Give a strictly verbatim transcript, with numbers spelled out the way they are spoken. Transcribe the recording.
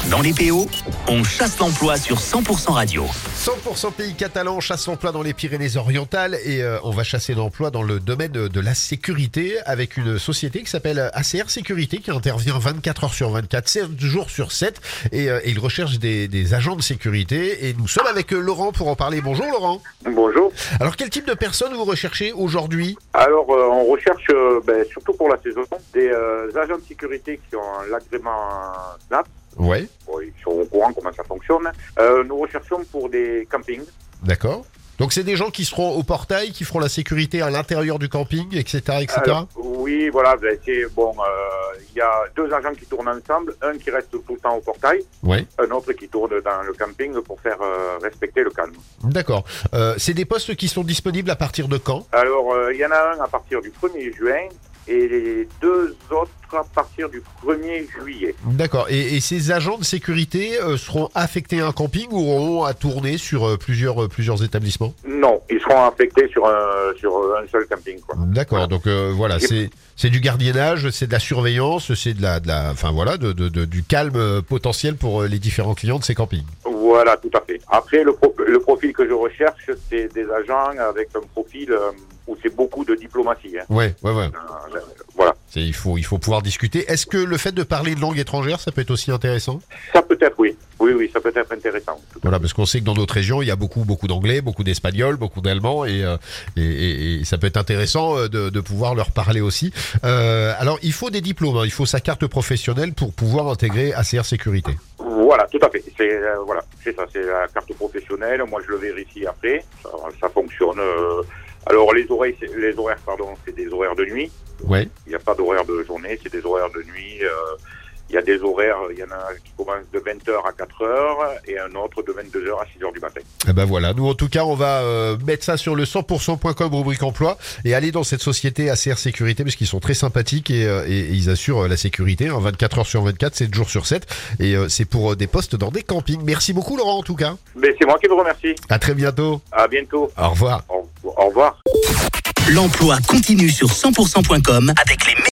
Dans les P O, on chasse l'emploi sur cent pour cent radio. cent pour cent pays catalan, chasse l'emploi dans les Pyrénées-Orientales et euh, on va chasser l'emploi dans le domaine de, de la sécurité avec une société qui s'appelle A C R Sécurité qui intervient vingt-quatre heures sur vingt-quatre, sept jours sur sept et, euh, et il recherche des, des agents de sécurité et nous sommes avec euh, Laurent pour en parler. Bonjour Laurent. Bonjour. Alors quel type de personnes vous recherchez aujourd'hui ? Alors euh, on recherche, euh, ben, surtout pour la saison, des euh, agents de sécurité qui ont l'agrément SNAP. Ouais. Bon, ils sont au courant comment ça fonctionne. Euh, nous recherchons pour des campings. D'accord. Donc c'est des gens qui seront au portail, qui feront la sécurité à l'intérieur du camping, et cetera, et cetera. Alors, oui, voilà. Ben, c'est bon. Il euh, y a deux agents qui tournent ensemble, un qui reste tout le temps au portail, ouais. Un autre qui tourne dans le camping pour faire euh, respecter le calme. D'accord. Euh, c'est des postes qui sont disponibles à partir de quand ? Alors il euh, y en a un à partir du premier juin. Et les deux autres à partir du premier juillet. D'accord. Et, et ces agents de sécurité euh, seront affectés à un camping ou auront à tourner sur euh, plusieurs, euh, plusieurs établissements ? Non, ils seront affectés sur un, sur un seul camping, quoi. D'accord. Voilà. Donc euh, voilà, c'est, c'est du gardiennage, c'est de la surveillance, c'est de la, de la, enfin voilà, de, de, de, du calme potentiel pour les différents clients de ces campings. Voilà, tout à fait. Après, le, pro, le profil que je recherche, c'est des agents avec un profil euh, où c'est beaucoup de diplomatie. Hein. Ouais, ouais, ouais. Euh, voilà. C'est, il faut, il faut pouvoir discuter. Est-ce que le fait de parler une langue étrangère, ça peut être aussi intéressant ? Ça peut être, oui. Oui, oui, ça peut être intéressant. Voilà, parce qu'on sait que dans notre région, il y a beaucoup, beaucoup d'anglais, beaucoup d'espagnols, beaucoup d'allemands, et, euh, et, et, et ça peut être intéressant de, de pouvoir leur parler aussi. Euh, alors, il faut des diplômes, hein, il faut sa carte professionnelle pour pouvoir intégrer A C R Sécurité. Voilà, tout à fait. C'est euh, voilà, c'est ça, c'est la carte professionnelle. Moi, je le vérifie après. Ça, ça fonctionne. Euh... Alors, les horaires, les horaires, pardon, c'est des horaires de nuit. Ouais. Il n'y a pas d'horaire de journée, c'est des horaires de nuit. Euh... Il y a des horaires, il y en a qui commencent de vingt heures à quatre heures et un autre de vingt-deux heures à six heures du matin. Eh ben voilà, nous en tout cas on va euh, mettre ça sur le cent pour cent point com rubrique emploi et aller dans cette société A C R Sécurité parce qu'ils sont très sympathiques et, euh, et, et ils assurent la sécurité, hein, vingt-quatre heures sur vingt-quatre, sept jours sur sept et euh, c'est pour euh, des postes dans des campings. Merci beaucoup Laurent en tout cas. Mais c'est moi qui vous remercie. À très bientôt. À bientôt. Au revoir. Au, au revoir. L'emploi continue sur cent pour cent point com avec les